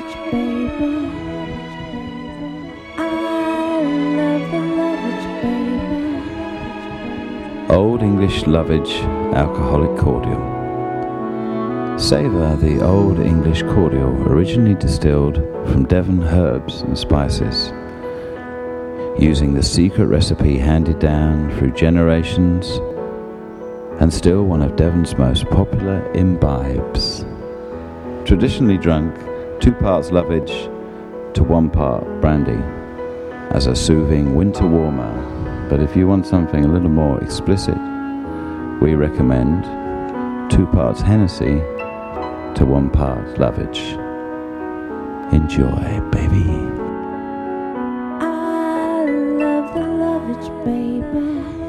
Lovage, baby. I love the Lovage, baby. Old English Lovage Alcoholic Cordial. Savour the Old English Cordial, originally distilled from Devon herbs and spices, using the secret recipe handed down through generations and still one of Devon's most popular imbibes. Traditionally drunk 2 parts Lovage to 1 part brandy as a soothing winter warmer, but if you want something a little more explicit, we recommend 2 parts Hennessy to 1 part Lovage. Enjoy, baby. I love the Lovage, baby.